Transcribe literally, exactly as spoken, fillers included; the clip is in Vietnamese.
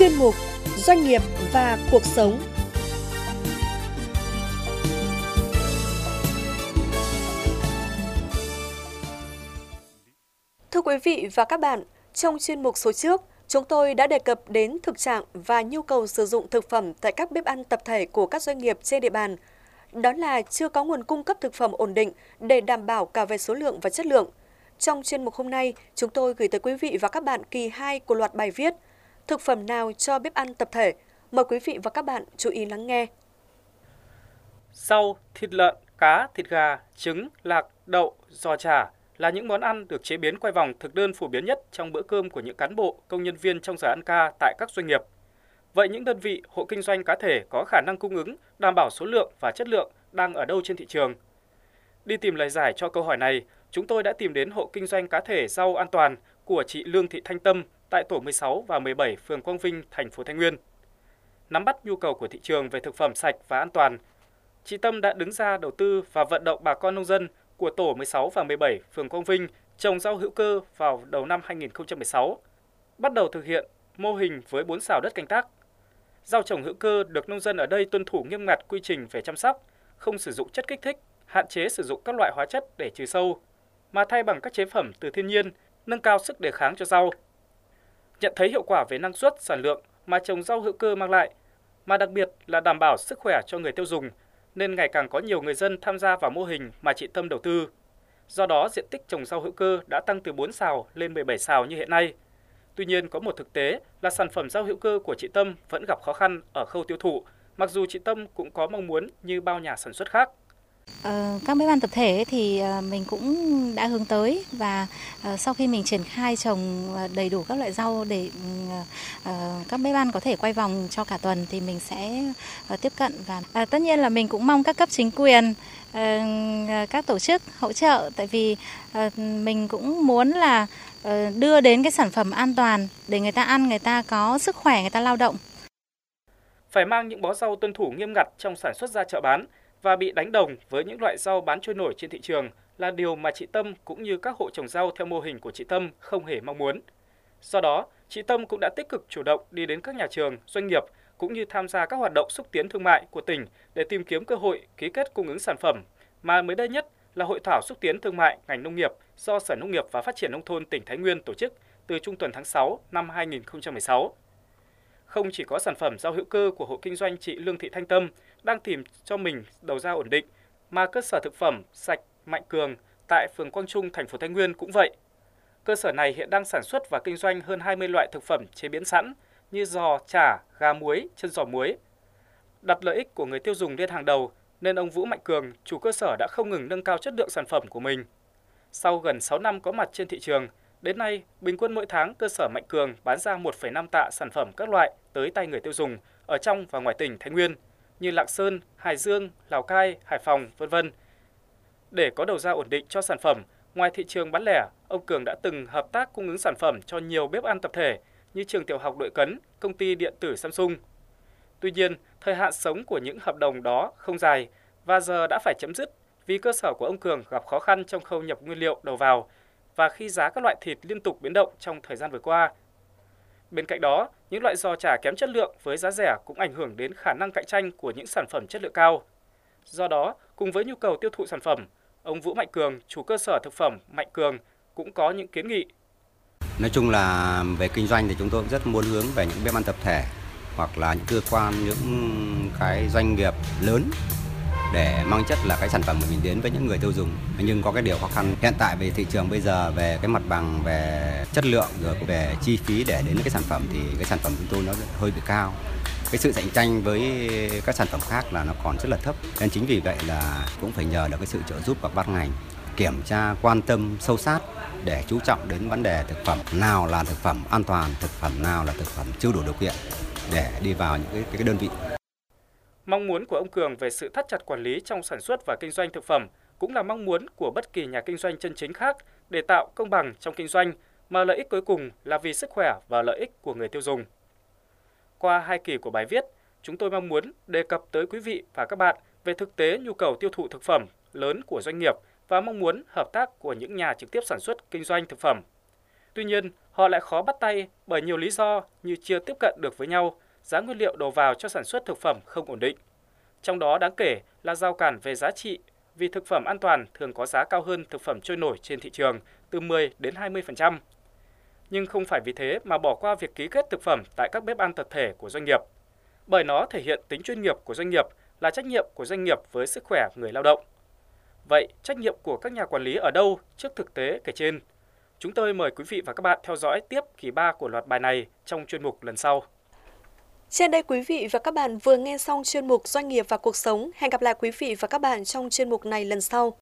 chuyên mục Doanh nghiệp và cuộc sống. Thưa quý vị và các bạn, trong chuyên mục số trước, chúng tôi đã đề cập đến thực trạng và nhu cầu sử dụng thực phẩm tại các bếp ăn tập thể của các doanh nghiệp trên địa bàn. Đó là chưa có nguồn cung cấp thực phẩm ổn định để đảm bảo cả về số lượng và chất lượng. Trong chuyên mục hôm nay, chúng tôi gửi tới quý vị và các bạn kỳ hai của loạt bài viết Thực phẩm nào cho bếp ăn tập thể? Mời quý vị và các bạn chú ý lắng nghe. Rau, thịt lợn, cá, thịt gà, trứng, lạc, đậu, giò chả là những món ăn được chế biến quay vòng thực đơn phổ biến nhất trong bữa cơm của những cán bộ, công nhân viên trong giờ ăn ca tại các doanh nghiệp. Vậy những đơn vị, hộ kinh doanh cá thể có khả năng cung ứng, đảm bảo số lượng và chất lượng đang ở đâu trên thị trường? Đi tìm lời giải cho câu hỏi này, chúng tôi đã tìm đến hộ kinh doanh cá thể rau an toàn của chị Lương Thị Thanh Tâm tại tổ mười sáu và mười bảy phường Quang Vinh, thành phố Thái Nguyên. Nắm bắt nhu cầu của thị trường về thực phẩm sạch và an toàn, chị Tâm đã đứng ra đầu tư và vận động bà con nông dân của tổ mười sáu và mười bảy phường Quang Vinh trồng rau hữu cơ vào đầu năm hai nghìn không trăm mười sáu, bắt đầu thực hiện mô hình với bốn sào đất canh tác. Rau trồng hữu cơ được nông dân ở đây tuân thủ nghiêm ngặt quy trình về chăm sóc, không sử dụng chất kích thích, hạn chế sử dụng các loại hóa chất để trừ sâu, mà thay bằng các chế phẩm từ thiên nhiên, nâng cao sức đề kháng cho rau. Nhận thấy hiệu quả về năng suất, sản lượng mà trồng rau hữu cơ mang lại, mà đặc biệt là đảm bảo sức khỏe cho người tiêu dùng, nên ngày càng có nhiều người dân tham gia vào mô hình mà chị Tâm đầu tư. Do đó, diện tích trồng rau hữu cơ đã tăng từ bốn sào lên mười bảy sào như hiện nay. Tuy nhiên, có một thực tế là sản phẩm rau hữu cơ của chị Tâm vẫn gặp khó khăn ở khâu tiêu thụ, mặc dù chị Tâm cũng có mong muốn như bao nhà sản xuất khác. Ờ, các bếp ăn tập thể thì mình cũng đã hướng tới, và sau khi mình triển khai trồng đầy đủ các loại rau để các bếp ăn có thể quay vòng cho cả tuần thì mình sẽ tiếp cận, và à, tất nhiên là mình cũng mong các cấp chính quyền, các tổ chức hỗ trợ, tại vì mình cũng muốn là đưa đến cái sản phẩm an toàn để người ta ăn, người ta có sức khỏe, người ta lao động. Phải mang những bó rau tuân thủ nghiêm ngặt trong sản xuất ra chợ bán và bị đánh đồng với những loại rau bán trôi nổi trên thị trường là điều mà chị Tâm cũng như các hộ trồng rau theo mô hình của chị Tâm không hề mong muốn. Do đó, chị Tâm cũng đã tích cực chủ động đi đến các nhà trường, doanh nghiệp cũng như tham gia các hoạt động xúc tiến thương mại của tỉnh để tìm kiếm cơ hội ký kết cung ứng sản phẩm, mà mới đây nhất là Hội thảo xúc tiến thương mại ngành nông nghiệp do Sở Nông nghiệp và Phát triển Nông thôn tỉnh Thái Nguyên tổ chức từ trung tuần tháng sáu năm hai nghìn không trăm mười sáu. Không chỉ có sản phẩm rau hữu cơ của hộ kinh doanh chị Lương Thị Thanh Tâm đang tìm cho mình đầu ra ổn định, mà cơ sở thực phẩm sạch Mạnh Cường tại phường Quang Trung, thành phố Thái Nguyên cũng vậy. Cơ sở này hiện đang sản xuất và kinh doanh hơn hai mươi loại thực phẩm chế biến sẵn như giò, chả, gà muối, chân giò muối. Đặt lợi ích của người tiêu dùng lên hàng đầu nên ông Vũ Mạnh Cường, chủ cơ sở đã không ngừng nâng cao chất lượng sản phẩm của mình. Sau gần sáu năm có mặt trên thị trường, đến nay, bình quân mỗi tháng cơ sở Mạnh Cường bán ra một phẩy năm tạ sản phẩm các loại tới tay người tiêu dùng ở trong và ngoài tỉnh Thái Nguyên như Lạng Sơn, Hải Dương, Lào Cai, Hải Phòng, vân vân. Để có đầu ra ổn định cho sản phẩm, ngoài thị trường bán lẻ, ông Cường đã từng hợp tác cung ứng sản phẩm cho nhiều bếp ăn tập thể như trường tiểu học Đội Cấn, công ty điện tử Samsung. Tuy nhiên, thời hạn sống của những hợp đồng đó không dài và giờ đã phải chấm dứt vì cơ sở của ông Cường gặp khó khăn trong khâu nhập nguyên liệu đầu vào và khi giá các loại thịt liên tục biến động trong thời gian vừa qua. Bên cạnh đó, những loại giò chả kém chất lượng với giá rẻ cũng ảnh hưởng đến khả năng cạnh tranh của những sản phẩm chất lượng cao. Do đó, cùng với nhu cầu tiêu thụ sản phẩm, ông Vũ Mạnh Cường, chủ cơ sở thực phẩm Mạnh Cường cũng có những kiến nghị. Nói chung là về kinh doanh thì chúng tôi rất muốn hướng về những bếp ăn tập thể hoặc là những cơ quan, những cái doanh nghiệp lớn để mang chất là cái sản phẩm của mình đến với những người tiêu dùng. Nhưng có cái điều khó khăn hiện tại về thị trường bây giờ, về cái mặt bằng, về chất lượng, rồi về chi phí để đến cái sản phẩm thì cái sản phẩm chúng tôi nó hơi bị cao. Cái sự cạnh tranh với các sản phẩm khác là nó còn rất là thấp. Nên chính vì vậy là cũng phải nhờ được cái sự trợ giúp của ban ngành kiểm tra quan tâm sâu sát để chú trọng đến vấn đề thực phẩm nào là thực phẩm an toàn, thực phẩm nào là thực phẩm chưa đủ điều kiện để đi vào những cái, cái đơn vị. Mong muốn của ông Cường về sự thắt chặt quản lý trong sản xuất và kinh doanh thực phẩm cũng là mong muốn của bất kỳ nhà kinh doanh chân chính khác để tạo công bằng trong kinh doanh, mà lợi ích cuối cùng là vì sức khỏe và lợi ích của người tiêu dùng. Qua hai kỳ của bài viết, chúng tôi mong muốn đề cập tới quý vị và các bạn về thực tế nhu cầu tiêu thụ thực phẩm lớn của doanh nghiệp và mong muốn hợp tác của những nhà trực tiếp sản xuất kinh doanh thực phẩm. Tuy nhiên, họ lại khó bắt tay bởi nhiều lý do như chưa tiếp cận được với nhau, giá nguyên liệu đầu vào cho sản xuất thực phẩm không ổn định. Trong đó đáng kể là rào cản về giá trị, vì thực phẩm an toàn thường có giá cao hơn thực phẩm trôi nổi trên thị trường từ mười đến hai mươi phần trăm. Nhưng không phải vì thế mà bỏ qua việc ký kết thực phẩm tại các bếp ăn tập thể của doanh nghiệp, bởi nó thể hiện tính chuyên nghiệp của doanh nghiệp, là trách nhiệm của doanh nghiệp với sức khỏe người lao động. Vậy, trách nhiệm của các nhà quản lý ở đâu trước thực tế kể trên? Chúng tôi mời quý vị và các bạn theo dõi tiếp kỳ ba của loạt bài này trong chuyên mục lần sau. Trên đây quý vị và các bạn vừa nghe xong chuyên mục Doanh nghiệp và cuộc sống. Hẹn gặp lại quý vị và các bạn trong chuyên mục này lần sau.